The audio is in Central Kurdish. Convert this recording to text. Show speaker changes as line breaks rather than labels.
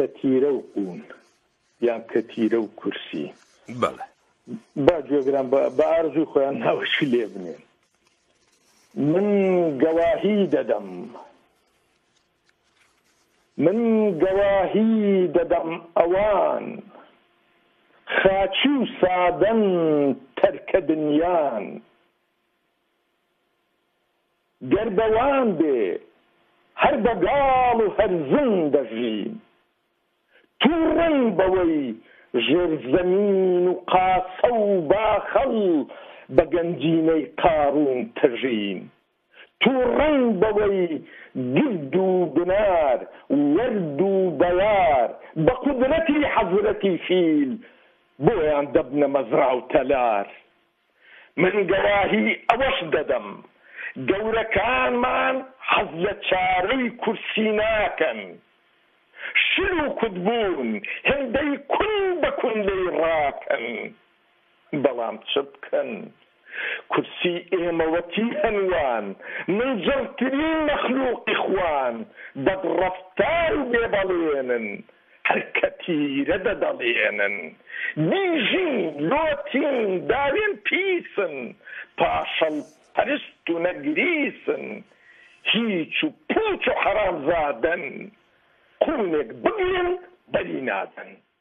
کە تیرە و قون یان کە تیرە و کورسی
بەڵێ
با گوێگران بە ئارزوی خۆیان ناوەشی لێ بنێن. من گەواهی دەدەم ئەوان خاچی و سادەن تەرکە دنیان گەر بەوان بێ هەر بەگاڵ و هەر زن دەژین تووڕەن بەوەی ژێرزەمین و قاسە و باخەڵ بە گەنجینەی قارون تەژین تووڕەن بەوەی گرد و بنار وەرد و بەیار بە قودرەتی حەزرەتی فیل بۆیان دەبنە مەزرا و تەلار. من گەواهی ئەوەش دەدەم گەورەکانمان حەز لە چارەی کورسی ناکەن شل و کودبوون هێندەی کون بە کوندەی ڕاکەن بەڵام چ بکەن کورسی ئێمەوەتی هەنوان من جەڵترین مەخلوقی خوان بەدڕەفتار و بێبەڵێنن هەر کە تیرە دەدەڵێنن دیژین لۆتین داوێن پیسن پاشەڵ پەرست و نەگریسن هیچ و پوچ و حەرامزادەن قوونێک بگرن بەری نادەن.